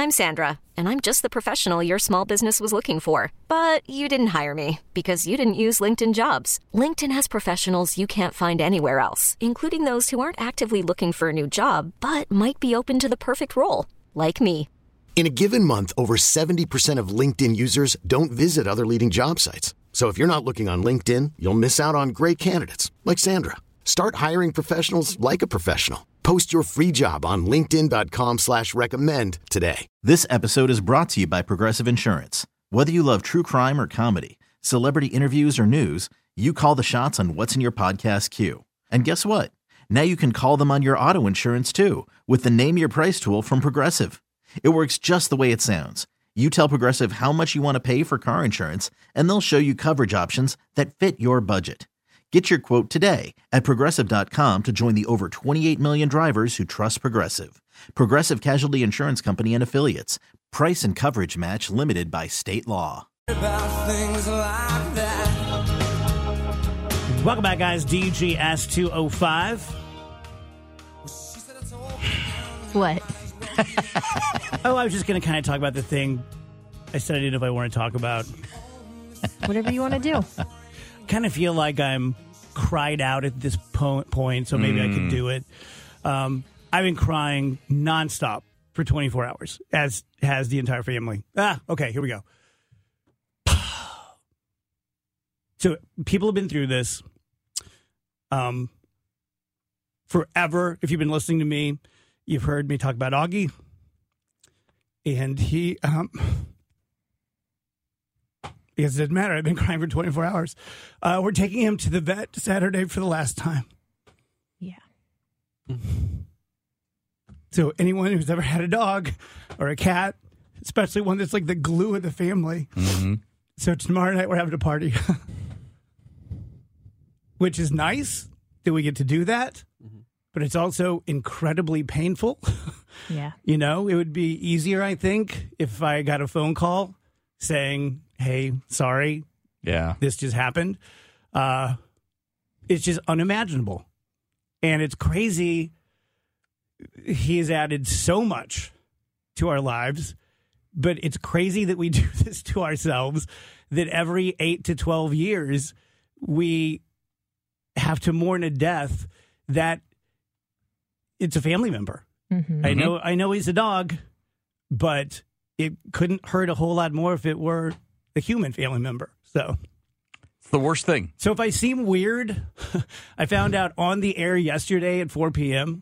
I'm Sandra, and I'm just the professional your small business was looking for. But you didn't hire me because you didn't use LinkedIn Jobs. LinkedIn has professionals you can't find anywhere else, including those who aren't actively looking for a new job, but might be open to the perfect role, like me. In a given month, over 70% of LinkedIn users don't visit other leading job sites. So if you're not looking on LinkedIn, you'll miss out on great candidates like Sandra. Start hiring professionals like a professional. Post your free job on linkedin.com/recommend today. This episode is brought to you by Progressive Insurance. Whether you love true crime or comedy, celebrity interviews or news, you call the shots on what's in your podcast queue. And guess what? Now you can call them on your auto insurance too with the Name Your Price tool from Progressive. It works just the way it sounds. You tell Progressive how much you want to pay for car insurance, and they'll show you coverage options that fit your budget. Get your quote today at Progressive.com to join the over 28 million drivers who trust Progressive. Progressive Casualty Insurance Company and Affiliates. Price and coverage match limited by state law. About things like that. Welcome back, guys. DGS 205. What? I was just going to kind of talk about the thing I said I didn't know if I want to talk about. Whatever you want to do. Kind of feel like I'm cried out at this point, so maybe I could do it. I've been crying nonstop for 24 hours, as has the entire family. Okay, here we go. So people have been through this forever. If you've been listening to me, you've heard me talk about Augie. And he, because it doesn't matter, I've been crying for 24 hours. We're taking him to the vet Saturday for the last time. Yeah. So anyone who's ever had a dog or a cat, especially one that's like the glue of the family. Mm-hmm. So tomorrow night we're having a party, which is nice that we get to do that. Mm-hmm. But it's also incredibly painful. Yeah. You know, it would be easier, I think, if I got a phone call saying, hey, sorry. Yeah. This just happened. It's just unimaginable. And it's crazy. He has added so much to our lives, but it's crazy that we do this to ourselves, that every 8 to 12 years we have to mourn a death that it's a family member. Mm-hmm. I know he's a dog, but it couldn't hurt a whole lot more if it were a human family member. So it's the worst thing. So if I seem weird, I found out on the air yesterday at 4 p.m.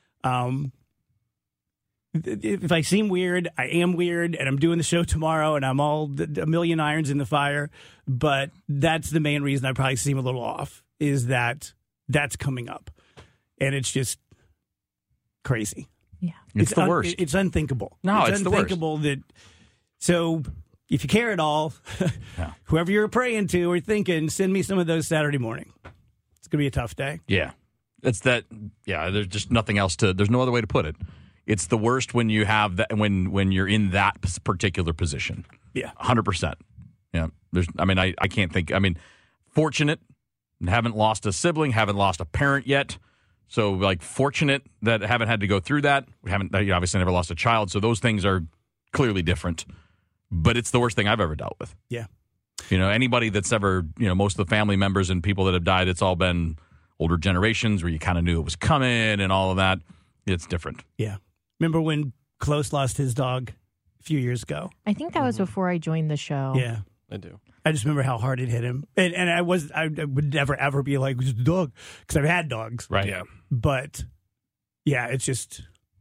If I seem weird, I am weird, and I'm doing the show tomorrow, and I'm all a million irons in the fire. But that's the main reason I probably seem a little off, is that that's coming up. And it's just crazy. Yeah. It's the worst. It's unthinkable. No, it's unthinkable the worst. So if you care at all, yeah. Whoever you're praying to or thinking, send me some of those Saturday morning. It's going to be a tough day. Yeah. It's that, there's just nothing else there's no other way to put it. It's the worst when you have that, when you're in that particular position. Yeah. 100%. Yeah. I can't think, fortunate, haven't lost a sibling, haven't lost a parent yet. So, fortunate that I haven't had to go through that. We haven't, obviously never lost a child. So those things are clearly different. But it's the worst thing I've ever dealt with. Yeah. Anybody that's ever, most of the family members and people that have died, it's all been older generations where you kind of knew it was coming and all of that. It's different. Yeah. Remember when Close lost his dog a few years ago? I think that was before I joined the show. Yeah. I do. I just remember how hard it hit him. And I would never, ever be like, it's a dog, because I've had dogs. Right. Yeah. But, yeah, it's just...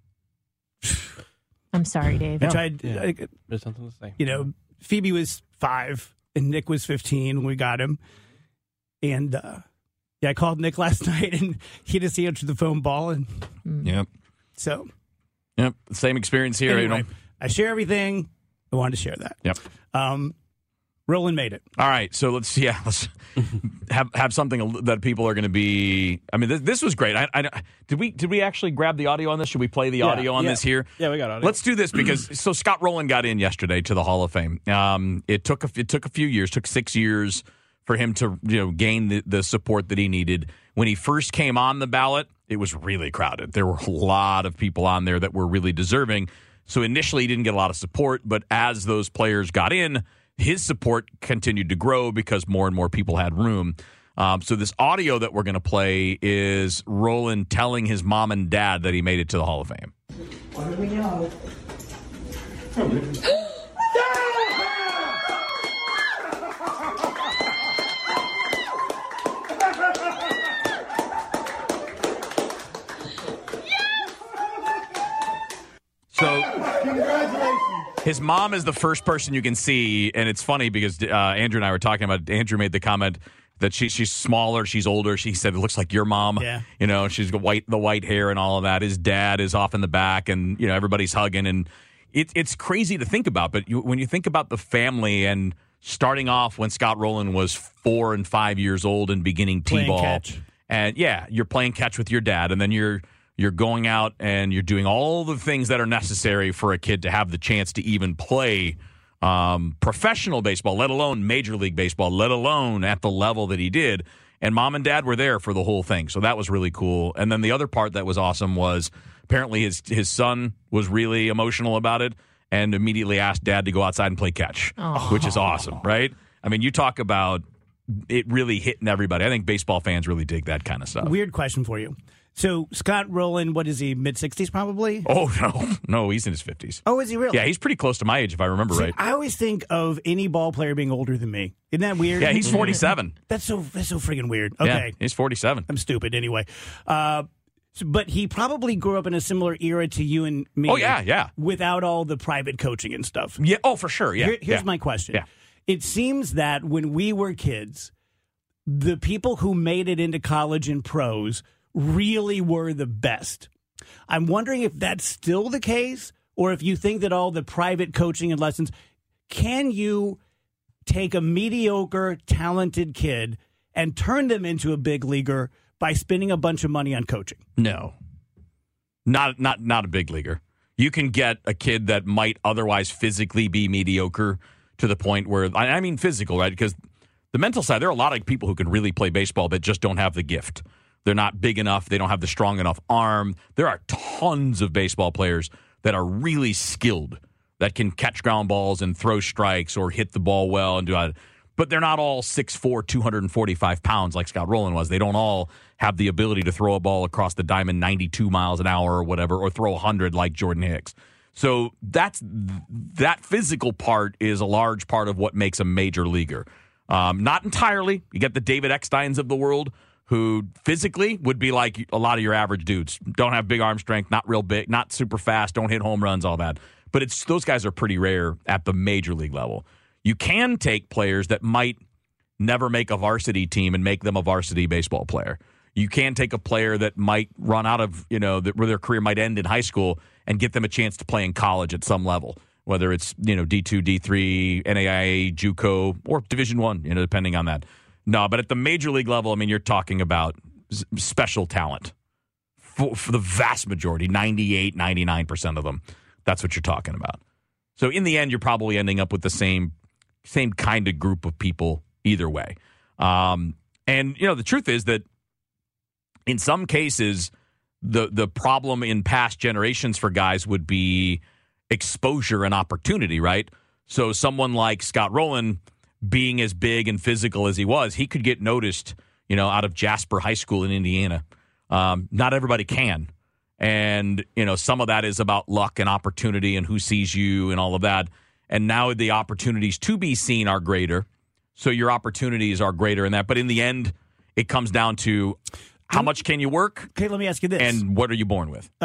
I'm sorry, Dave. I tried... There's something to say. Phoebe was 5 and Nick was 15 when we got him. And, I called Nick last night and he just answered the phone bawling. Yep. So... Yep. Same experience here. Anyway, I share everything. I wanted to share that. Yep. Roland made it. All right, so let's have something that people are going to be. This was great. Did we actually grab the audio on this? Should we play the audio on this here? Yeah, we got audio. Let's do this because Scott Rowland got in yesterday to the Hall of Fame. It took a few years, took 6 years for him to gain the support that he needed. When he first came on the ballot, it was really crowded. There were a lot of people on there that were really deserving. So initially he didn't get a lot of support, but as those players got in, his support continued to grow because more and more people had room. So this audio that we're going to play is Roland telling his mom and dad that he made it to the Hall of Fame. What do we know? So his mom is the first person you can see, and it's funny because Andrew and I were talking about. Andrew made the comment that she's smaller, she's older. She said it looks like your mom. Yeah. You know, she's got the white hair and all of that. His dad is off in the back, and you know everybody's hugging, and it's crazy to think about. But when you think about the family and starting off when Scott Rowland was 4 and 5 years old and beginning t-ball, catch. and yeah, you're playing catch with your dad, and then you're going out and you're doing all the things that are necessary for a kid to have the chance to even play professional baseball, let alone Major League Baseball, let alone at the level that he did. And mom and dad were there for the whole thing. So that was really cool. And then the other part that was awesome was apparently his son was really emotional about it and immediately asked dad to go outside and play catch, which is awesome, right? I mean, you talk about it really hitting everybody. I think baseball fans really dig that kind of stuff. Weird question for you. So Scott Rowland, what is he, mid-60s probably? Oh, no, he's in his 50s. Oh, is he really? Yeah, he's pretty close to my age, if I remember right. I always think of any ball player being older than me. Isn't that weird? Yeah, he's 47. That's so freaking weird. Okay. Yeah, he's 47. I'm stupid anyway. But he probably grew up in a similar era to you and me. Oh, yeah. Without all the private coaching and stuff. Yeah. Oh, for sure. Yeah. Here's my question. Yeah. It seems that when we were kids, the people who made it into college and pros really were the best. I'm wondering if that's still the case, or if you think that all the private coaching and lessons, can you take a mediocre, talented kid and turn them into a big leaguer by spending a bunch of money on coaching? No. Not a big leaguer. You can get a kid that might otherwise physically be mediocre to the point where, I mean physical, right? Because the mental side, there are a lot of people who can really play baseball that just don't have the gift. They're not big enough. They don't have the strong enough arm. There are tons of baseball players that are really skilled, that can catch ground balls and throw strikes or hit the ball well and do that. But they're not all 6'4", 245 pounds like Scott Rowland was. They don't all have the ability to throw a ball across the diamond 92 miles an hour or whatever, or throw 100 like Jordan Hicks. So that physical part is a large part of what makes a major leaguer. Not entirely. You get the David Ecksteins of the world, who physically would be like a lot of your average dudes. Don't have big arm strength, not real big, not super fast, don't hit home runs, all that. But those guys are pretty rare at the major league level. You can take players that might never make a varsity team and make them a varsity baseball player. You can take a player that might run out of, where their career might end in high school and get them a chance to play in college at some level, whether it's, D2, D3, NAIA, JUCO, or Division I, depending on that. No, but at the major league level, I mean, you're talking about special talent for the vast majority, 98, 99% of them. That's what you're talking about. So in the end, you're probably ending up with the same kind of group of people either way. And, the truth is that in some cases, the problem in past generations for guys would be exposure and opportunity, right? So someone like Scott Rowland, being as big and physical as he was, he could get noticed, out of Jasper High School in Indiana. Not everybody can. And, some of that is about luck and opportunity and who sees you and all of that. And now the opportunities to be seen are greater. So your opportunities are greater in that. But in the end, it comes down to how much can you work? Okay, let me ask you this. And what are you born with?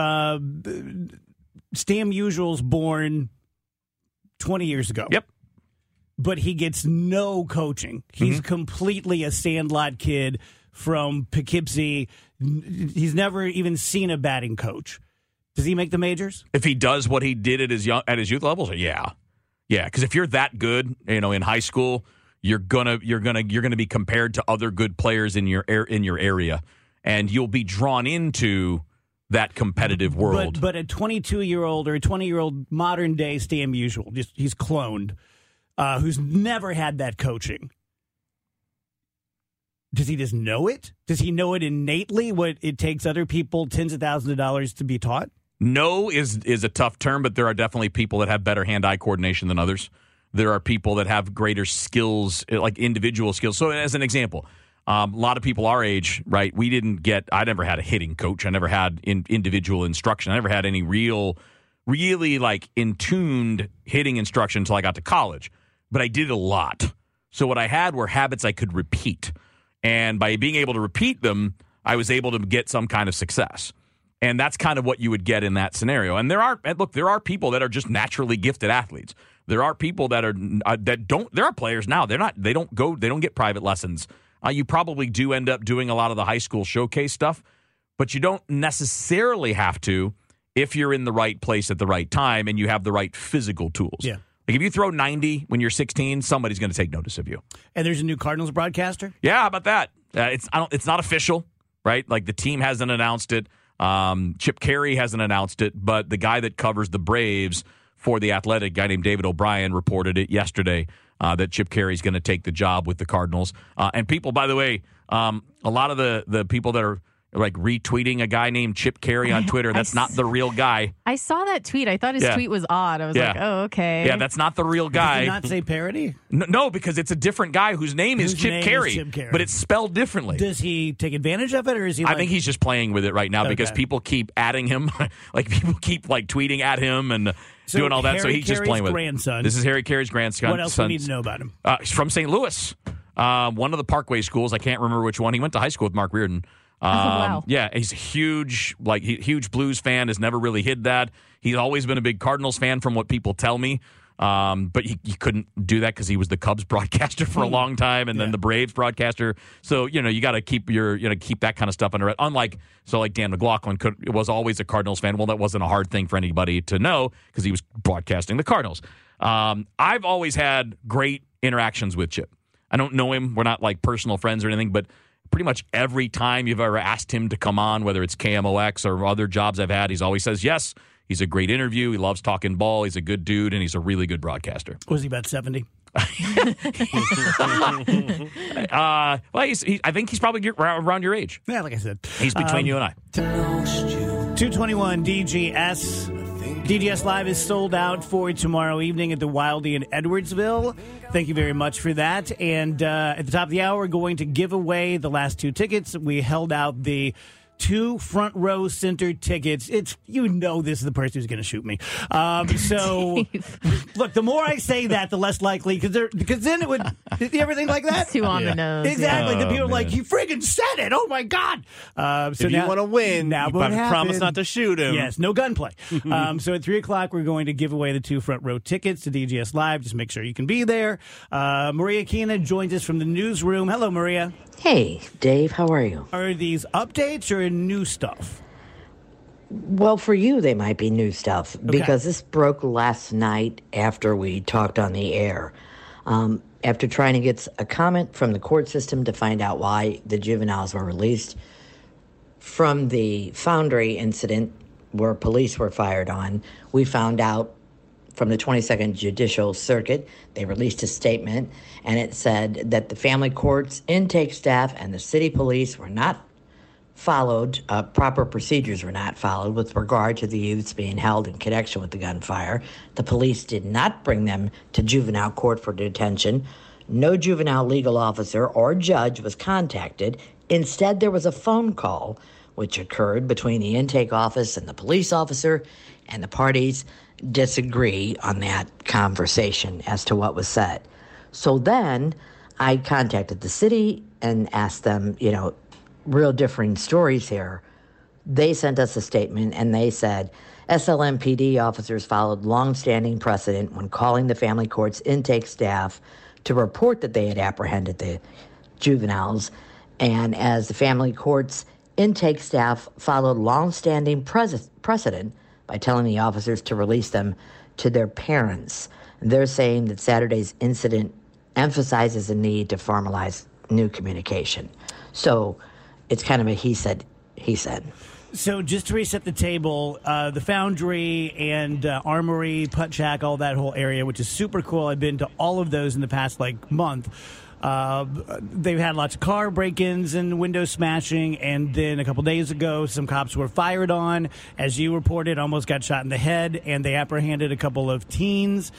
Stan Musial's born 20 years ago. Yep. But he gets no coaching. He's completely a sandlot kid from Poughkeepsie. He's never even seen a batting coach. Does he make the majors? If he does what he did at his youth levels, yeah. Because if you're that good, in high school, you're gonna be compared to other good players in your area, and you'll be drawn into that competitive world. But a 22-year-old or a 20-year-old modern day Stan Musial, he's cloned. Who's never had that coaching. Does he just know it? Does he know it innately, what it takes other people tens of thousands of dollars to be taught? No is a tough term, but there are definitely people that have better hand-eye coordination than others. There are people that have greater skills, like individual skills. So as an example, a lot of people our age, right, I never had a hitting coach. I never had individual instruction. I never had any really like in-tuned hitting instruction until I got to college. But I did a lot. So what I had were habits I could repeat. And by being able to repeat them, I was able to get some kind of success. And that's kind of what you would get in that scenario. And there are people that are just naturally gifted athletes. There are people that there are players now. They don't get private lessons. You probably do end up doing a lot of the high school showcase stuff, but you don't necessarily have to if you're in the right place at the right time and you have the right physical tools. Yeah. Like if you throw 90 when you're 16, somebody's going to take notice of you. And there's a new Cardinals broadcaster? Yeah, how about that? It's not official, right? Like the team hasn't announced it. Chip Carey hasn't announced it, but the guy that covers the Braves for The Athletic, guy named David O'Brien, reported it yesterday that Chip Carey's going to take the job with the Cardinals. And people, by the way, a lot of the people that are like retweeting a guy named Chip Carey on Twitter, that's not the real guy. I saw that tweet. I thought his tweet was odd. I was like, oh, okay. Yeah, that's not the real guy. Did you not say parody? No, because it's a different guy whose name is Chip Carey, but it's spelled differently. Does he take advantage of it, or is he? I think he's just playing with it right now because people keep adding him, like people keep like tweeting at him and doing all that. Harry so he's just playing with it. This is Harry Carey's grandson. What else do we need to know about him? He's from St. Louis, one of the Parkway schools. I can't remember which one. He went to high school with Mark Reardon. Wow. Yeah, he's a huge Blues fan, has never really hid that. He's always been a big Cardinals fan from what people tell me. But he couldn't do that because he was the Cubs broadcaster for a long time and then the Braves broadcaster. So, you got to keep keep that kind of stuff under it. Like Dan McLaughlin was always a Cardinals fan. Well, that wasn't a hard thing for anybody to know because he was broadcasting the Cardinals. I've always had great interactions with Chip. I don't know him. We're not like personal friends or anything, but pretty much every time you've ever asked him to come on, whether it's KMOX or other jobs I've had, he's always says yes. He's a great interview. He loves talking ball. He's a good dude, and he's a really good broadcaster. Was he about 70? I think he's probably around your age. Yeah, like I said. He's between you and I. 221 DGS. DGS Live is sold out for tomorrow evening at the Wildey in Edwardsville. Thank you very much for that. And at the top of the hour, we're going to give away the last 2 tickets. We held out the 2 front row center tickets. This is the person who's going to shoot me. So, look, the more I say that, the less likely, because then it would, you ever think like that? It's too on the nose. Exactly. Yeah. The people are like, you friggin' said it. Oh, my God. So if you want to win, you promise not to shoot him. Yes, no gunplay. So at 3 o'clock, we're going to give away the 2 front row tickets to DGS Live. Just make sure you can be there. Maria Keena joins us from the newsroom. Hello, Maria. Hey, Dave, how are you? Are these updates or new stuff? Well, for you, they might be new stuff because this broke last night after we talked on the air. After trying to get a comment from the court system to find out why the juveniles were released from the Foundry incident where police were fired on, we found out from the 22nd Judicial Circuit, they released a statement, and it said that the family court's intake staff and the city police were not followed, proper procedures were not followed with regard to the youths being held in connection with the gunfire. The police did not bring them to juvenile court for detention. No juvenile legal officer or judge was contacted. Instead, there was a phone call which occurred between the intake office and the police officer, and the parties disagree on that conversation as to what was said. So then I contacted the city and asked them, real differing stories here. They sent us a statement and they said SLMPD officers followed long-standing precedent when calling the family court's intake staff to report that they had apprehended the juveniles, and as the family court's intake staff followed long-standing precedent by telling the officers to release them to their parents. They're saying that Saturday's incident emphasizes the need to formalize new communication. So it's kind of a he said. So just to reset the table, the Foundry and Armory, Putt Shack, all that whole area, which is super cool. I've been to all of those in the past month. They've had lots of car break-ins and window smashing, and then a couple days ago, some cops were fired on. As you reported, almost got shot in the head, and they apprehended a couple of teens.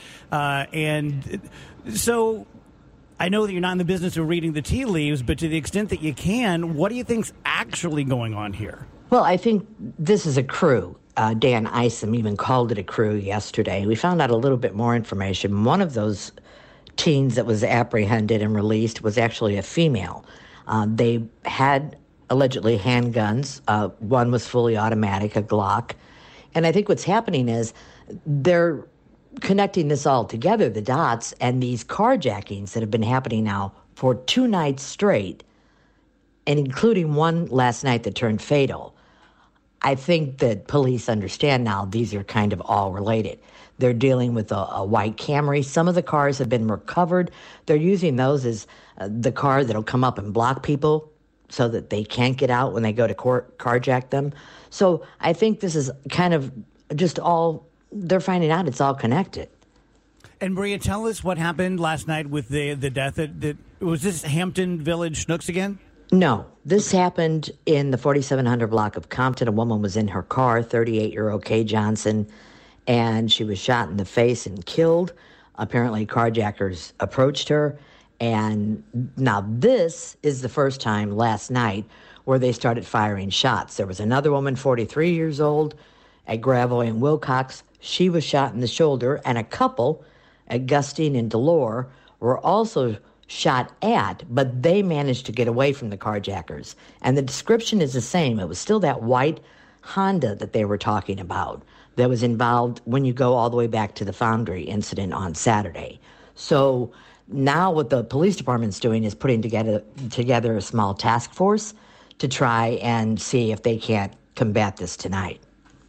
And so I know that you're not in the business of reading the tea leaves, but to the extent that you can, what do you think's actually going on here? Well, I think this is a crew. Dan Isom even called it a crew yesterday. We found out a little bit more information. One of those teens that was apprehended and released was actually a female. They had allegedly handguns. One was fully automatic, a Glock. And I think what's happening is they're connecting this all together, the dots, and these carjackings that have been happening now for 2 nights straight, and including one last night that turned fatal. I think that police understand now these are kind of all related. They're dealing with a white Camry. Some of the cars have been recovered. They're using those as the car that'll come up and block people so that they can't get out when they go to carjack them. So I think this is kind of just all, they're finding out it's all connected. And Maria, tell us what happened last night with the death. Was this Hampton Village Schnooks again? No, this happened in the 4700 block of Compton. A woman was in her car, 38-year-old Kay Johnson, and she was shot in the face and killed. Apparently, carjackers approached her. And now this is the first time last night where they started firing shots. There was another woman, 43 years old, at Gravois and Wilcox. She was shot in the shoulder, and a couple at Gustine and Delore were also shot at, but they managed to get away from the carjackers. And the description is the same. It was still that white Honda that they were talking about that was involved when you go all the way back to the Foundry incident on Saturday. So now what the police department's doing is putting together a small task force to try and see if they can't combat this tonight.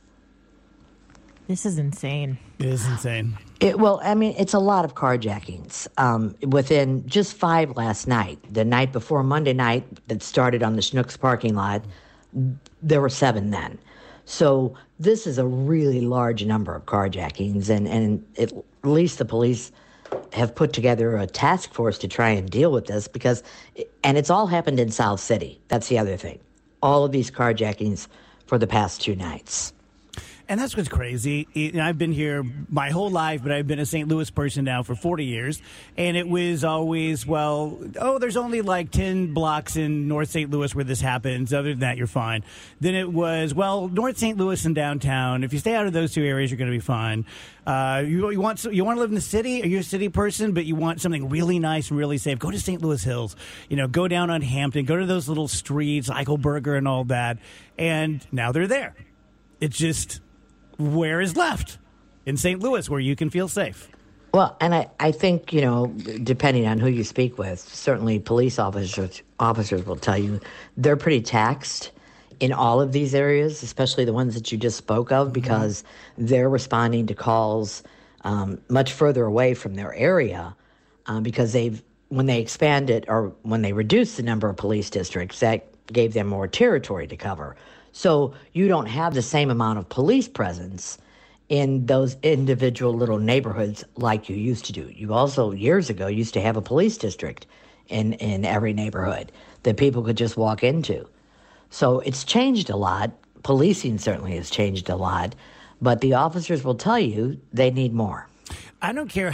This is insane. It is insane. It's a lot of carjackings. Within just 5 last night, the night before Monday night that started on the Schnooks parking lot, there were 7 then. So this is a really large number of carjackings, and at least the police have put together a task force to try and deal with this and it's all happened in South City. That's the other thing. All of these carjackings for the past 2 nights. And that's what's crazy. I've been here my whole life, but I've been a St. Louis person now for 40 years. And it was always, there's only like 10 blocks in North St. Louis where this happens. Other than that, you're fine. Then it was, North St. Louis and downtown. If you stay out of those 2 areas, you're going to be fine. You want to live in the city? Are you a city person, but you want something really nice and really safe? Go to St. Louis Hills. Go down on Hampton. Go to those little streets, Eichelberger and all that. And now they're there. It's just, where is left in St. Louis where you can feel safe? Well, and I think, depending on who you speak with, certainly police officers will tell you they're pretty taxed in all of these areas, especially the ones that you just spoke of, because they're responding to calls much further away from their area because when they expanded or when they reduced the number of police districts, that gave them more territory to cover. So you don't have the same amount of police presence in those individual little neighborhoods like you used to do. You also, years ago, used to have a police district in every neighborhood that people could just walk into. So it's changed a lot. Policing certainly has changed a lot. But the officers will tell you they need more. I don't care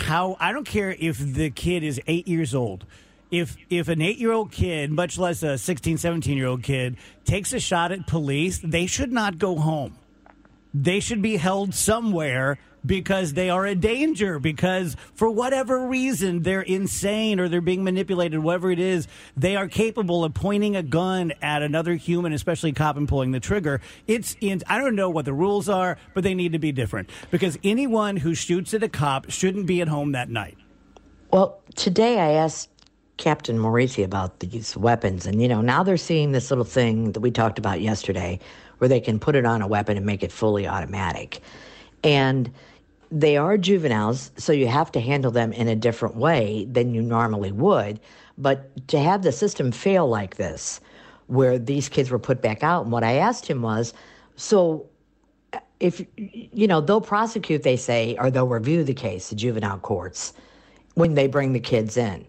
if the kid is 8 years old. If an 8-year-old kid, much less a 16, 17-year-old kid, takes a shot at police, they should not go home. They should be held somewhere because they are a danger, because for whatever reason they're insane or they're being manipulated, whatever it is, they are capable of pointing a gun at another human, especially a cop, and pulling the trigger. I don't know what the rules are, but they need to be different, because anyone who shoots at a cop shouldn't be at home that night. Well, today I asked Captain Morisi about these weapons, and now they're seeing this little thing that we talked about yesterday where they can put it on a weapon and make it fully automatic. And they are juveniles, so you have to handle them in a different way than you normally would. But to have the system fail like this, where these kids were put back out, and what I asked him was, so if, they'll prosecute, they say, or they'll review the case, the juvenile courts, when they bring the kids in.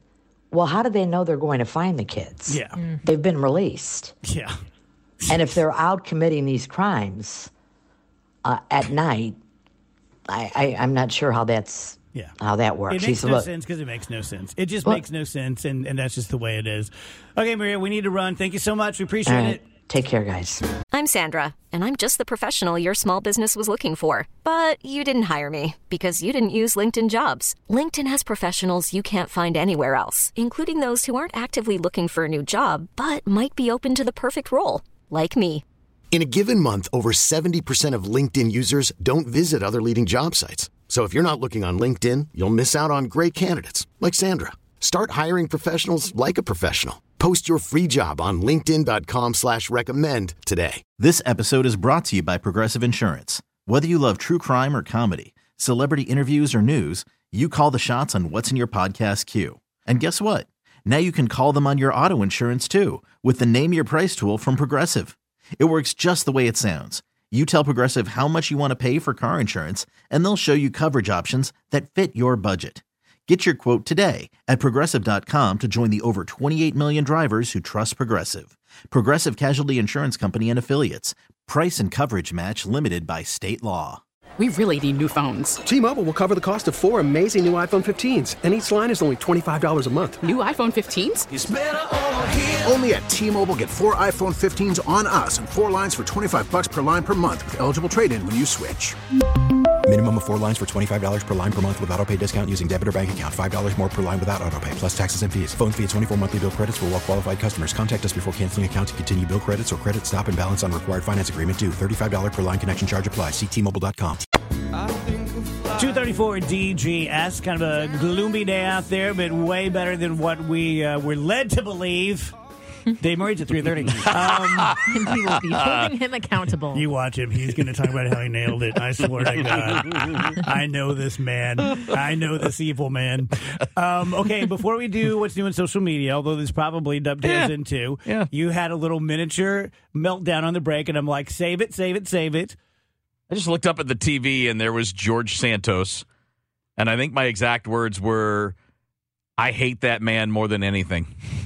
well, how do they know they're going to find the kids? Yeah. They've been released. Yeah. And if they're out committing these crimes at night, I'm not sure how that's how that works. It makes no sense because it makes no sense. It just makes no sense, and that's just the way it is. Okay, Maria, we need to run. Thank you so much. We appreciate it. Take care, guys. I'm Sandra, and I'm just the professional your small business was looking for. But you didn't hire me because you didn't use LinkedIn Jobs. LinkedIn has professionals you can't find anywhere else, including those who aren't actively looking for a new job, but might be open to the perfect role, like me. In a given month, over 70% of LinkedIn users don't visit other leading job sites. So if you're not looking on LinkedIn, you'll miss out on great candidates like Sandra. Start hiring professionals like a professional. Post your free job on linkedin.com/recommend today. This episode is brought to you by Progressive Insurance. Whether you love true crime or comedy, celebrity interviews or news, you call the shots on what's in your podcast queue. And guess what? Now you can call them on your auto insurance too with the Name Your Price tool from Progressive. It works just the way it sounds. You tell Progressive how much you want to pay for car insurance, and they'll show you coverage options that fit your budget. Get your quote today at Progressive.com to join the over 28 million drivers who trust Progressive. Progressive Casualty Insurance Company and Affiliates. Price and coverage match limited by state law. We really need new phones. T-Mobile will cover the cost of 4 amazing new iPhone 15s, and each line is only $25 a month. New iPhone 15s? It's better over here. Only at T-Mobile, get 4 iPhone 15s on us and 4 lines for $25 per line per month with eligible trade-in when you switch. Minimum of 4 lines for $25 per line per month with autopay discount using debit or bank account. $5 more per line without autopay, plus taxes and fees. Phone fee at 24 monthly bill credits for well-qualified customers. Contact us before canceling account to continue bill credits or credit stop and balance on required finance agreement due. $35 per line connection charge applies. See T-Mobile.com. 234 DGS, kind of a gloomy day out there, but way better than what we were led to believe. Dave Murray's at 3:30. And we will be holding him accountable. You watch him. He's going to talk about how he nailed it. I swear to God. I know this man. I know this evil man. Okay, before we do what's new in social media, although this probably dovetails into, you had a little miniature meltdown on the break, and I'm like, save it, save it, save it. I just looked up at the TV, and there was George Santos, and I think my exact words were, I hate that man more than anything.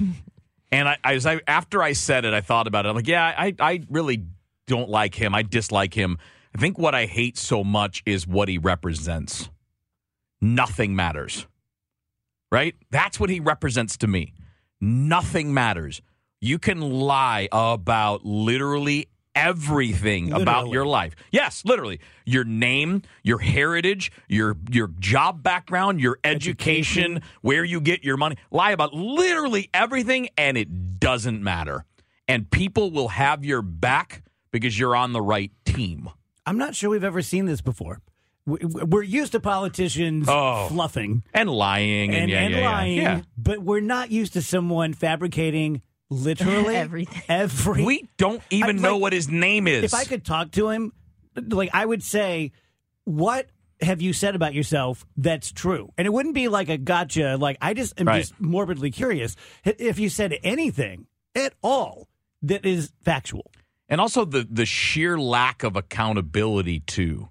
And after I said it, I thought about it. I'm like, I really don't like him. I dislike him. I think what I hate so much is what he represents. Nothing matters. Right? That's what he represents to me. Nothing matters. You can lie about literally everything about your life. Yes, literally. Your name, your heritage, your job background, your education, where you get your money. Lie about literally everything, and it doesn't matter. And people will have your back because you're on the right team. I'm not sure we've ever seen this before. We're used to politicians fluffing. And lying. And lying. Yeah. But we're not used to someone fabricating literally everything. We don't even know what his name is. If I could talk to him, I would say, what have you said about yourself that's true? And it wouldn't be like a gotcha. I just am just morbidly curious. If you said anything at all that is factual. And also the sheer lack of accountability, too.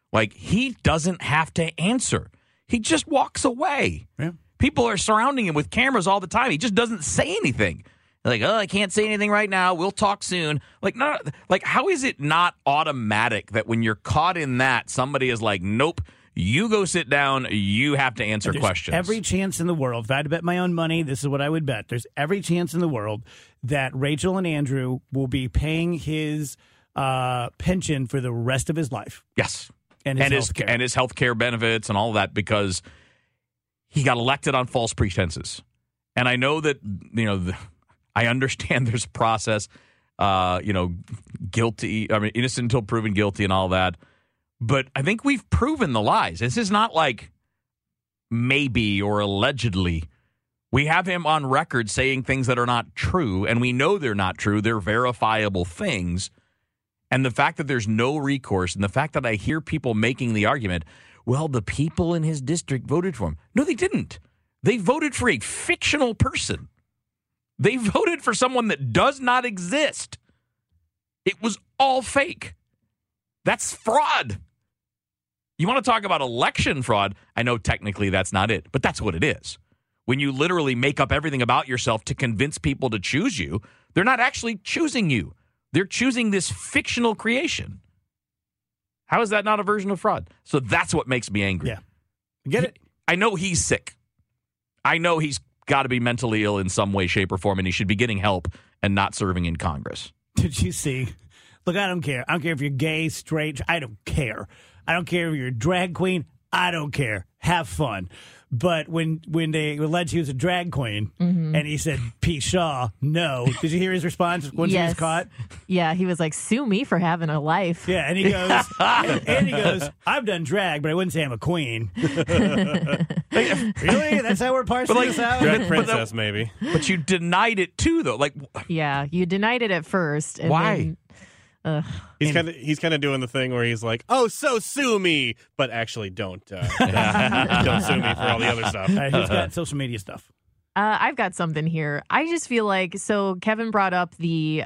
He doesn't have to answer. He just walks away. Yeah. People are surrounding him with cameras all the time. He just doesn't say anything. I can't say anything right now. We'll talk soon. How is it not automatic that when you're caught in that, somebody is like, nope, you go sit down. You have to answer questions. Every chance in the world. If I had to bet my own money, this is what I would bet. There's every chance in the world that Rachel and Andrew will be paying his pension for the rest of his life. Yes. And his health care benefits and all of that, because he got elected on false pretenses. And I know that, I understand there's a process, guilty, innocent until proven guilty and all that. But I think we've proven the lies. This is not like maybe or allegedly. We have him on record saying things that are not true, and we know they're not true. They're verifiable things. And the fact that there's no recourse, and the fact that I hear people making the argument, well, the people in his district voted for him. No, they didn't. They voted for a fictional person. They voted for someone that does not exist. It was all fake. That's fraud. You want to talk about election fraud? I know technically that's not it, but that's what it is. when you literally make up everything about yourself to convince people to choose you, they're not actually choosing you. They're choosing this fictional creation. How is that not a version of fraud? So that's what makes me angry. Yeah. Get it? I know he's sick. I know he's got to be mentally ill in some way, shape, or form, and he should be getting help and not serving in Congress. Did you see? Look, I don't care. I don't care if you're gay, straight. I don't care. I don't care if you're a drag queen. I don't care. Have fun. But when they alleged he was a drag queen and he said, Pshaw, no. Did you hear his response once he was caught? Yeah, he was like, sue me for having a life. Yeah, and he goes, and he goes, I've done drag, but I wouldn't say I'm a queen. Really? That's how we're parsing this out? Drag princess, maybe. But you denied it too, though. Like, yeah, you denied it at first. And why? Then, he's kind of doing the thing where he's like, "Oh, so sue me," but actually don't sue me for all the other stuff. All right, who's got social media stuff? I've got something here. I just feel like Kevin brought up the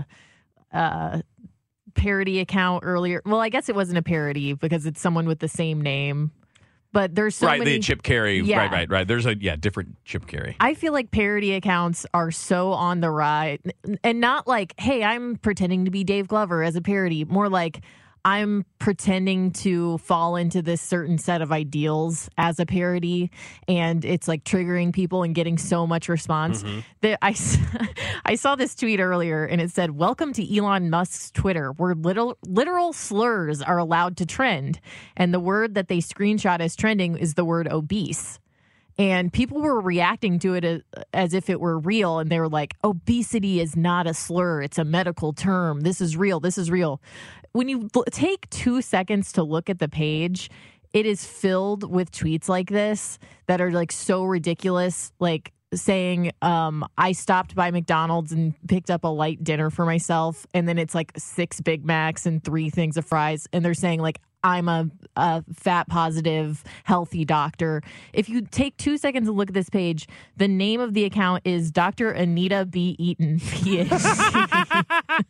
parody account earlier. Well, I guess it wasn't a parody because it's someone with the same name. But there's so many... the Chip Carey. Yeah. Right. There's a different Chip Carey. I feel like parody accounts are so on the rise. And not like, hey, I'm pretending to be Dave Glover as a parody. More like, I'm pretending to fall into this certain set of ideals as a parody, and it's like triggering people and getting so much response. I saw this tweet earlier, and it said, "Welcome to Elon Musk's Twitter, where literal slurs are allowed to trend." And the word that they screenshot as trending is the word obese. And people were reacting to it as if it were real. And they were like, obesity is not a slur. It's a medical term. This is real. This is real. When you take 2 seconds to look at the page, it is filled with tweets like this that are like so ridiculous. Like saying, I stopped by McDonald's and picked up a light dinner for myself. And then it's like 6 Big Macs and 3 things of fries. And they're saying like, I'm a fat positive, healthy doctor. If you take 2 seconds to look at this page, the name of the account is Dr. Anita B. Eaton, PhD.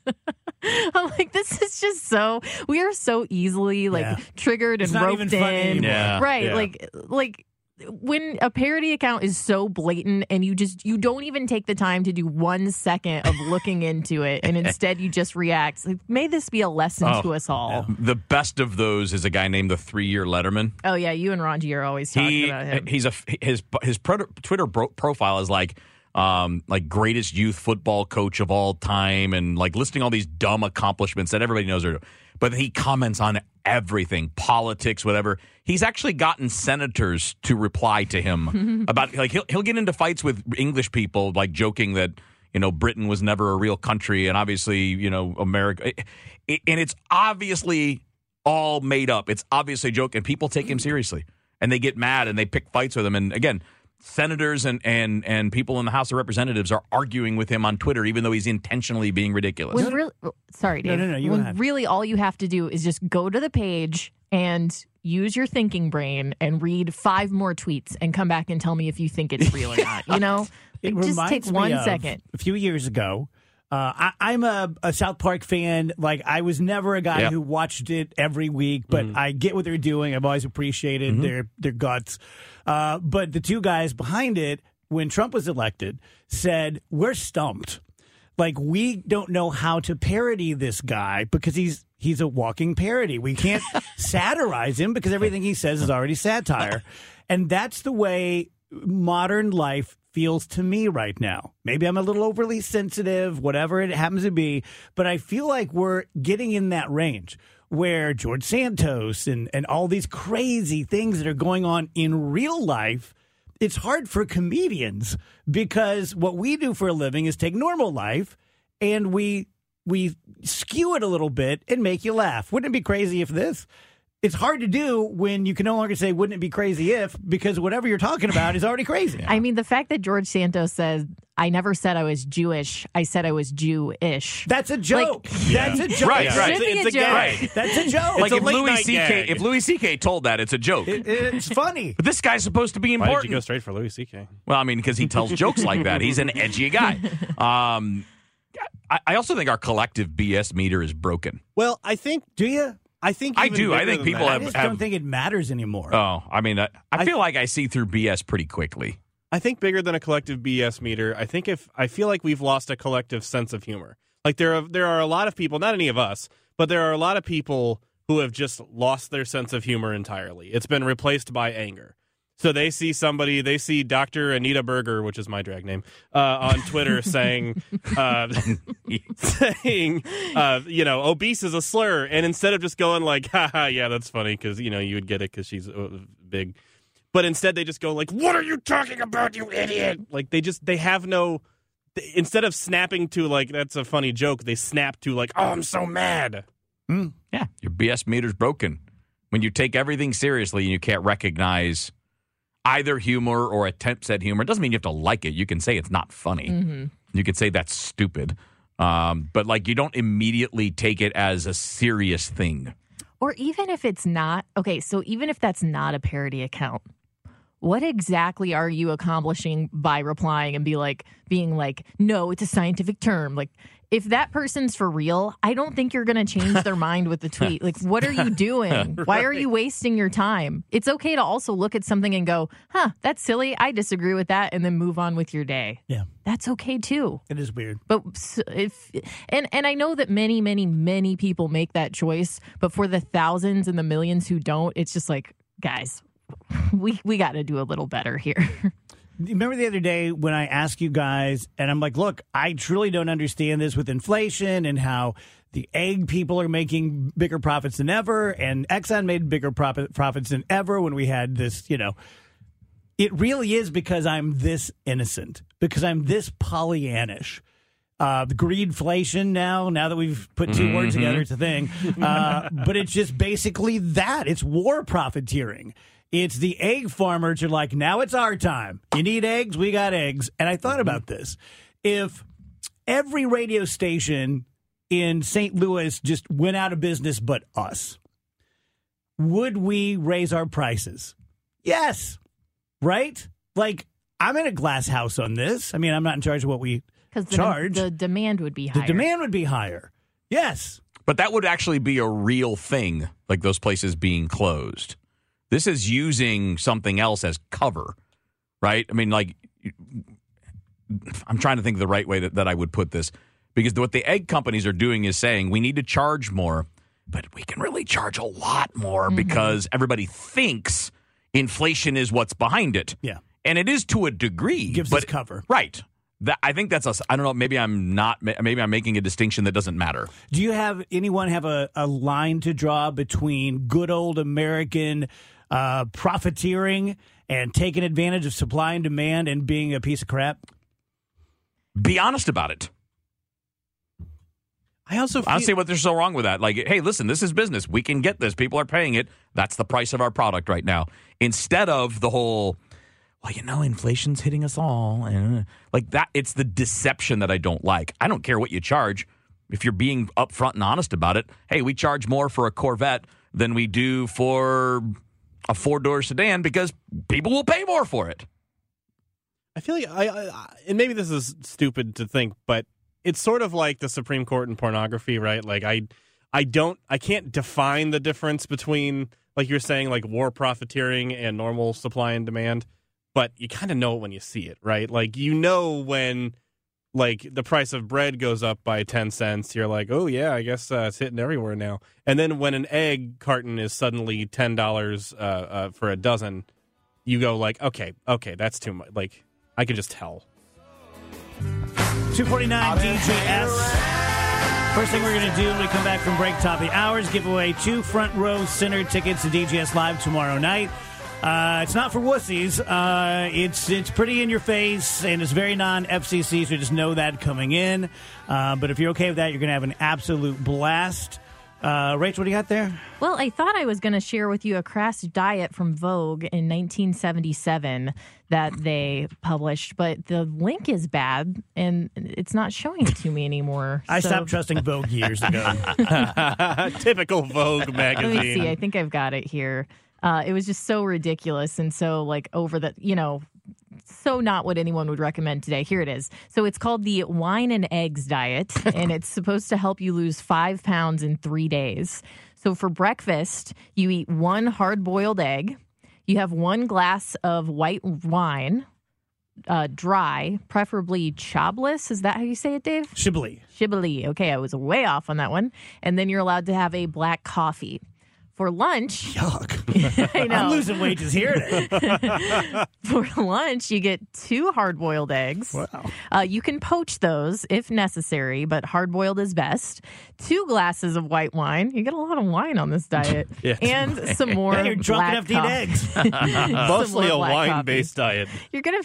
I'm like, this is just we are so easily triggered and roped in. Yeah. Right. Yeah. Like when a parody account is so blatant and you don't even take the time to do 1 second of looking into it, and instead you just react. Like, may this be a lesson to us all. The best of those is a guy named the 3-Year Letterman. Oh yeah, you and Ranji are always talking about him. His Twitter profile is like greatest youth football coach of all time, and like listing all these dumb accomplishments that everybody knows are. But he comments on everything, politics, whatever. He's actually gotten senators to reply to him about, like, he'll get into fights with English people, like joking that, Britain was never a real country, and obviously, America. And it's obviously all made up. It's obviously a joke, and people take him seriously. And they get mad, and they pick fights with him. And again, senators and people in the House of Representatives are arguing with him on Twitter, even though he's intentionally being ridiculous. Sorry, Dave. No, you when really all you have to do is just go to the page and use your thinking brain and read 5 more tweets and come back and tell me if you think it's real or not. It just take 1 second. A few years ago, I'm a South Park fan. Like, I was never a guy who watched it every week, but I get what they're doing. I've always appreciated their guts. But the 2 guys behind it, when Trump was elected, said, we're stumped. Like, we don't know how to parody this guy because he's a walking parody. We can't satirize him because everything he says is already satire. And that's the way modern life feels to me right now. Maybe I'm a little overly sensitive, whatever it happens to be, but I feel like we're getting in that range where George Santos and all these crazy things that are going on in real life, it's hard for comedians because what we do for a living is take normal life and we skew it a little bit and make you laugh. Wouldn't it be crazy if this? It's hard to do when you can no longer say, wouldn't it be crazy if, because whatever you're talking about is already crazy. Yeah. I mean, the fact that George Santos says, I never said I was Jewish. I said I was Jew-ish. That's a joke. That's a joke. Right. It's a joke. Right. That's a joke. Like if Louis C.K. told that, it's a joke. It's funny. But this guy's supposed to be important. Why did you go straight for Louis C.K.? Well, I mean, because he tells jokes like that. He's an edgy guy. I also think our collective BS meter is broken. Well, I think... Do you? I think I do. I think people I just don't think it matters anymore. Oh, I mean, I feel like I see through BS pretty quickly. I think bigger than a collective BS meter. I feel like we've lost a collective sense of humor. Like there are a lot of people, not any of us, but there are a lot of people who have just lost their sense of humor entirely. It's been replaced by anger. So they see Dr. Anita Berger, which is my drag name, on Twitter saying, obese is a slur. And instead of just going like, haha, yeah, that's funny because, you would get it because she's big. But instead they just go like, what are you talking about, you idiot? Like they have no, instead of snapping to like, that's a funny joke, they snap to like, oh, I'm so mad. Yeah, your BS meter's broken. When you take everything seriously and you can't recognize either humor or attempts at humor, it doesn't mean you have to like it. You can say it's not funny. Mm-hmm. You can say that's stupid. But like you don't immediately take it as a serious thing. Or even if it's not, okay, so even if that's not a parody account, what exactly are you accomplishing by replying and being like, no, it's a scientific term? Like, if that person's for real, I don't think you're going to change their mind with the tweet. Like, what are you doing? Right. Why are you wasting your time? It's okay to also look at something and go, that's silly. I disagree with that, and then move on with your day. Yeah. That's okay, too. It is weird. But and I know that many, many, many people make that choice, but for the thousands and the millions who don't, it's just like, guys, we got to do a little better here. Remember the other day when I asked you guys, and I'm like, look, I truly don't understand this with inflation and how the egg people are making bigger profits than ever, and Exxon made bigger profits than ever when we had this, It really is because I'm this innocent, because I'm this Pollyannish. The greedflation now that we've put two words together, it's a thing. But it's just basically that. It's war profiteering. It's the egg farmers are like, now it's our time. You need eggs? We got eggs. And I thought about this. If every radio station in St. Louis just went out of business but us, would we raise our prices? Yes. Right? Like, I'm in a glass house on this. I mean, I'm not in charge of what we charge. The demand would be higher. The demand would be higher. Yes. But that would actually be a real thing, like those places being closed. This is using something else as cover, right? I mean, like, I'm trying to think of the right way that I would put this. Because what the egg companies are doing is saying we need to charge more, but we can really charge a lot more because everybody thinks inflation is what's behind it. Yeah. And it is to a degree. Gives us cover. Right. I think that's us. I don't know. Maybe I'm making a distinction that doesn't matter. Do you have anyone have a line to draw between good old American profiteering and taking advantage of supply and demand and being a piece of crap? Be honest about it. I don't see what there's so wrong with that. Like, hey, listen, this is business. We can get this. People are paying it. That's the price of our product right now. Instead of the whole, well, inflation's hitting us all. And like that, it's the deception that I don't like. I don't care what you charge. If you're being upfront and honest about it, hey, we charge more for a Corvette than we do for a four-door sedan because people will pay more for it. I feel like and maybe this is stupid to think, but it's sort of like the Supreme Court in pornography, right? Like I can't define the difference between, like you're saying, like war profiteering and normal supply and demand, but you kind of know it when you see it, right? Like, when like the price of bread goes up by 10 cents, you're like, oh yeah, I guess it's hitting everywhere now. And then when an egg carton is suddenly $10 for a dozen, you go like, okay, that's too much. Like, I can just tell. 249 DGS. First thing we're going to do when we come back from break, top of the hours, give away 2 front row center tickets to DGS Live tomorrow night. It's not for wussies. It's pretty in your face, and it's very non-FCC, so just know that coming in. But if you're okay with that, you're going to have an absolute blast. Rachel, what do you got there? Well, I thought I was going to share with you a crash diet from Vogue in 1977 that they published, but the link is bad, and it's not showing it to me anymore. I stopped trusting Vogue years ago. Typical Vogue magazine. Let me see. I think I've got it here. It was just so ridiculous and so over the, so not what anyone would recommend today. Here it is. So it's called the Wine and Eggs Diet, and it's supposed to help you lose 5 pounds in 3 days. So for breakfast, you eat 1 hard-boiled egg. You have 1 glass of white wine, dry, preferably chobless. Is that how you say it, Dave? Chablis. Chablis. Okay, I was way off on that one. And then you're allowed to have a black coffee. For lunch, yuck. I know. I'm losing wages here today. For lunch, you get 2 hard-boiled eggs. Wow. You can poach those if necessary, but hard-boiled is best. 2 glasses of white wine. You get a lot of wine on this diet. Yes. And some more You're drunk enough to eat eggs. Mostly a wine-based diet. You're gonna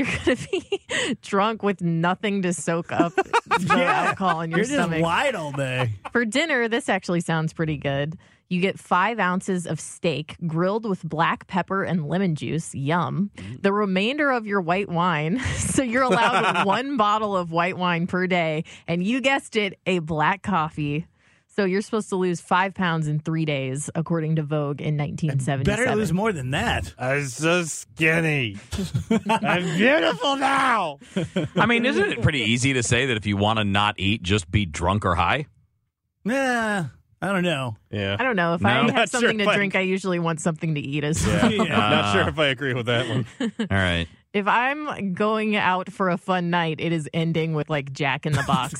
be drunk with nothing to soak up the alcohol in your stomach. You're just wide all day. For dinner, this actually sounds pretty good. You get 5 ounces of steak grilled with black pepper and lemon juice. Yum. The remainder of your white wine. So you're allowed 1 bottle of white wine per day. And you guessed it, a black coffee. So you're supposed to lose 5 pounds in 3 days, according to Vogue in 1977. Better lose more than that. I'm so skinny. I'm beautiful now. I mean, isn't it pretty easy to say that if you want to not eat, just be drunk or high? Nah. I don't know. Yeah. I don't know. If I have something to drink, I usually want something to eat as well. Yeah. Not sure if I agree with that one. All right. If I'm going out for a fun night, it is ending with like Jack in the Box.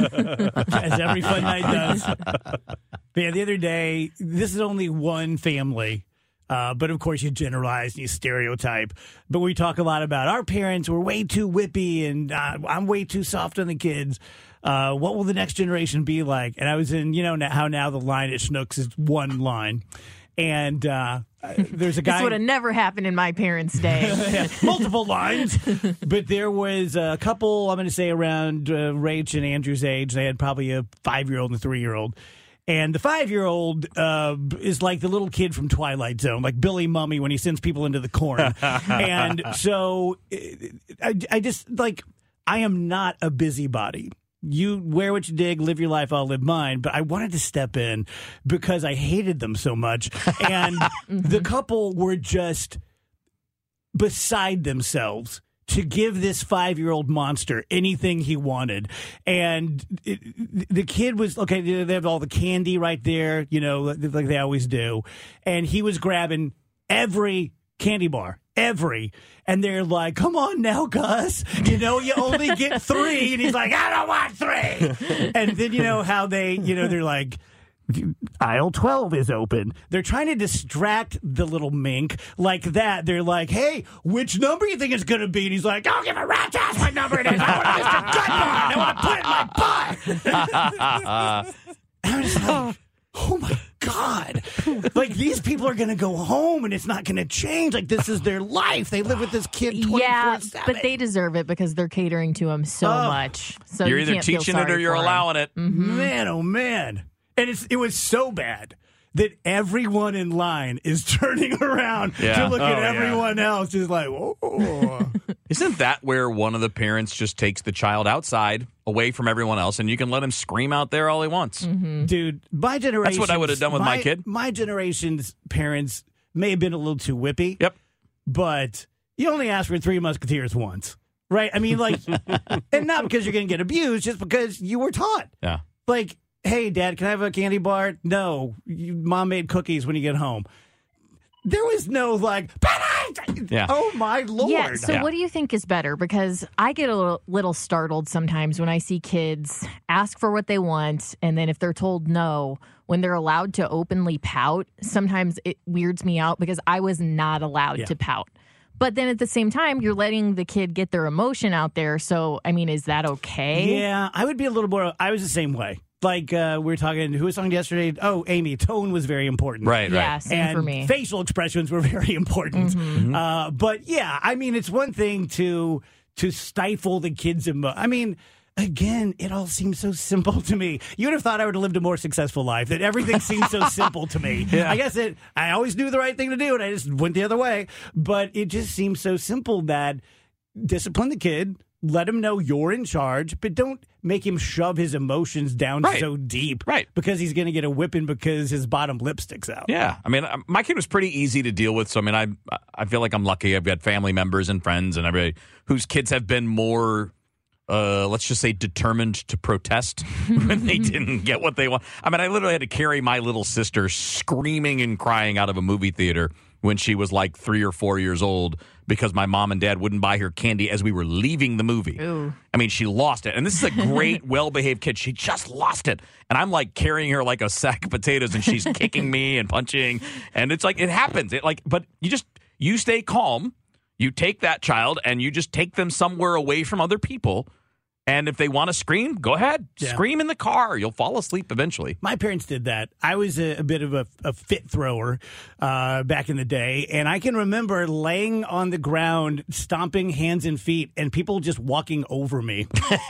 As every fun night does. Yeah, the other day, this is only one family. But of course, you generalize and you stereotype. But we talk a lot about our parents were way too whippy and I'm way too soft on the kids. What will the next generation be like? And I was in, how now the line at Schnucks is one line. And there's a guy. This would have never happened in my parents' day. Yeah, multiple lines. But there was a couple, I'm going to say around Rach and Andrew's age. They had probably a 5-year-old and a 3-year-old. And the 5-year-old is like the little kid from Twilight Zone, like Billy Mummy when he sends people into the corn. And so I just, I am not a busybody. You wear what you dig, live your life, I'll live mine. But I wanted to step in because I hated them so much. And the couple were just beside themselves to give this 5-year-old monster anything he wanted. And the kid was, okay, they have all the candy right there, like they always do. And he was grabbing every candy bar. And they're like, come on now, Gus. You only get 3. And he's like, I don't want 3. And then how they, they're like, aisle 12 is open. They're trying to distract the little mink like that. They're like, hey, which number you think it's going to be? And he's like, don't give a rat's ass what number it is. I want Mr. Gunbar. I want to put it in my butt. I was like, oh my God. These people are going to go home and it's not going to change. This is their life. They live with this kid 24/7. Yeah, but they deserve it because they're catering to him so much. So you're you either can't feel teaching it or sorry you're for him. allowing it. Mm-hmm. Man, oh man. And it was so bad that everyone in line is turning around to look at everyone else. Just like, whoa. Isn't that where one of the parents just takes the child outside, away from everyone else, and you can let him scream out there all he wants? Mm-hmm. Dude, my generation. That's what I would have done with my kid. My generation's parents may have been a little too whippy. Yep. But you only asked for 3 Musketeers once, right? I mean, and not because you're going to get abused, just because you were taught. Yeah. Hey, Dad, can I have a candy bar? No. Mom made cookies when you get home. There was no oh my Lord. Yeah, so what do you think is better? Because I get a little startled sometimes when I see kids ask for what they want, and then if they're told no, when they're allowed to openly pout, sometimes it weirds me out because I was not allowed to pout. But then at the same time, you're letting the kid get their emotion out there. So, I mean, is that okay? Yeah, I would be a little more, I was the same way. We were talking, who was talking yesterday? Oh, Amy, tone was very important. Right. Yeah, same and for me. Facial expressions were very important. Mm-hmm. But yeah, I mean, it's one thing to stifle the kids' I mean, again, it all seems so simple to me. You would have thought I would have lived a more successful life, that everything seems so simple to me. Yeah. I guess I always knew the right thing to do, and I just went the other way. But it just seems so simple that discipline the kid, let him know you're in charge, but don't make him shove his emotions down so deep. Right. Because he's going to get a whipping because his bottom lip sticks out. Yeah. I mean, my kid was pretty easy to deal with. So, I mean, I feel like I'm lucky. I've got family members and friends and everybody whose kids have been more, let's just say, determined to protest when they didn't get what they want. I mean, I literally had to carry my little sister screaming and crying out of a movie theater when she was like 3 or 4 years old because my mom and dad wouldn't buy her candy as we were leaving the movie. Ooh. I mean, she lost it. And this is a great, well-behaved kid. She just lost it. And I'm like carrying her like a sack of potatoes, and she's kicking me and punching. And it's like, it happens. But you stay calm. You take that child and you just take them somewhere away from other people. And if they want to scream, go ahead. Yeah. Scream in the car. You'll fall asleep eventually. My parents did that. I was a bit of a fit thrower back in the day, and I can remember laying on the ground, stomping hands and feet, and people just walking over me.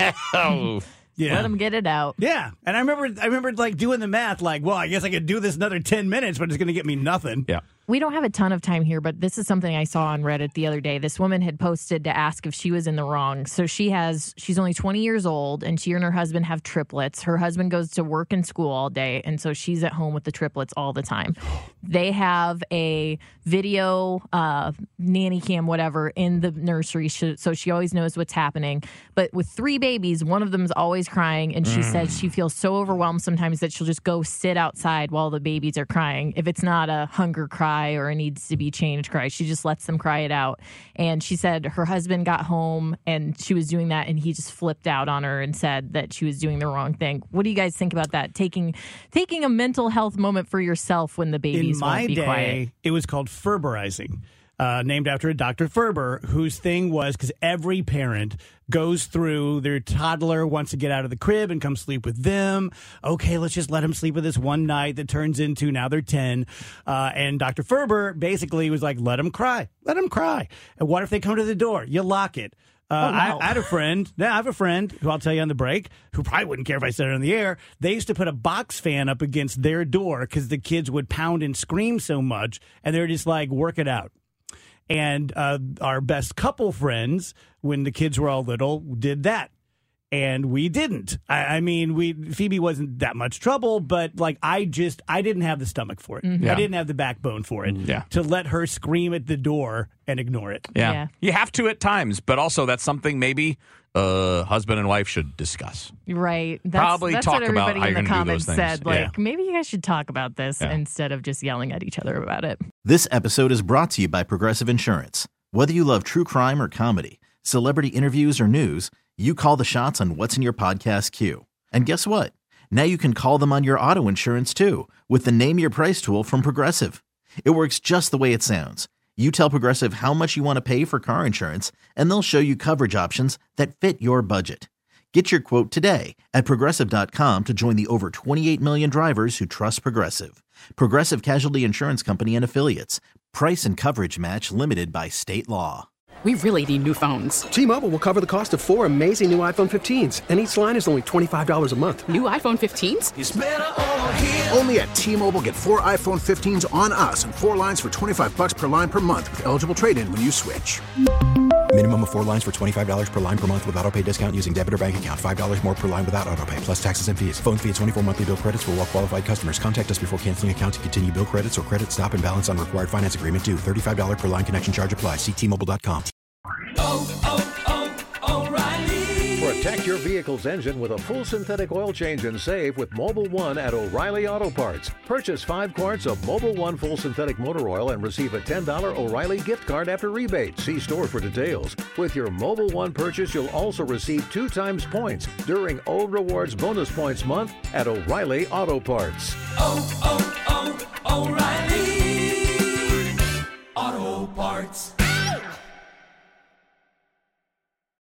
Oh. Yeah. Let them get it out. Yeah. And I remember like doing the math, like, well, I guess I could do this another 10 minutes, but it's going to get me nothing. Yeah. We don't have a ton of time here, but this is something I saw on Reddit the other day. This woman had posted to ask if she was in the wrong. So she's only 20 years old, and she and her husband have triplets. Her husband goes to work and school all day, and so she's at home with the triplets all the time. They have a video nanny cam, whatever, in the nursery, so she always knows what's happening. But with 3 babies, one of them is always crying, and she said she feels so overwhelmed sometimes that she'll just go sit outside while the babies are crying. If it's not a hunger cry or a needs to be changed cry, she just lets them cry it out. And she said her husband got home and she was doing that, and he just flipped out on her and said that she was doing the wrong thing. What do you guys think about that? Taking a mental health moment for yourself when the babies won't be quiet. In my day, it was called Ferberizing. Named after a Dr. Ferber, whose thing was, because every parent goes through, their toddler wants to get out of the crib and come sleep with them. Okay, let's just let them sleep with us one night that turns into now they're 10. And Dr. Ferber basically was like, let them cry. Let them cry. And what if they come to the door? You lock it. Wow. I had a friend. I have a friend who I'll tell you on the break, who probably wouldn't care if I said it on the air. They used to put a box fan up against their door because the kids would pound and scream so much, and they're just like, work it out. And our best couple friends, when the kids were all little, did that. And we didn't. I mean, Phoebe wasn't that much trouble, but like I didn't have the stomach for it. Mm-hmm. I didn't have the backbone for it. Yeah. To let her scream at the door and ignore it. Yeah. You have to at times, but also that's something maybe husband and wife should discuss. Right. Probably that's talk what about everybody how in you're the going to do those comments things. said. Like, Yeah. maybe you guys should talk about this Yeah. instead of just yelling at each other about it. This episode is brought to you by Progressive Insurance. Whether you love true crime or comedy, celebrity interviews or news, you call the shots on what's in your podcast queue. And guess what? Now you can call them on your auto insurance too with the Name Your Price tool from Progressive. It works just the way it sounds. You tell Progressive how much you want to pay for car insurance, and they'll show you coverage options that fit your budget. Get your quote today at Progressive.com to join the over 28 million drivers who trust Progressive. Progressive Casualty Insurance Company and Affiliates. Price and coverage match limited by state law. We really need new phones. T-Mobile will cover the cost of 4 amazing new iPhone 15s, and each line is only $25 a month. New iPhone 15s? It's better over here. Only at T-Mobile, get 4 iPhone 15s on us and 4 lines for $25 per line per month with eligible trade-in when you switch. Minimum of 4 lines for $25 per line per month with autopay discount using debit or bank account. $5 more per line without autopay, plus taxes and fees. Phone fee at 24 monthly bill credits for well-qualified customers. Contact us before canceling account to continue bill credits or credit stop and balance on required finance agreement due. $35 per line connection charge applies. See T-Mobile.com. O'Reilly. Protect your vehicle's engine with a full synthetic oil change and save with Mobile One at O'Reilly Auto Parts. Purchase 5 quarts of Mobile One full synthetic motor oil and receive a $10 O'Reilly gift card after rebate. See store for details. With your Mobile One purchase, you'll also receive 2 times points during O Rewards Bonus Points Month at O'Reilly Auto Parts. O'Reilly.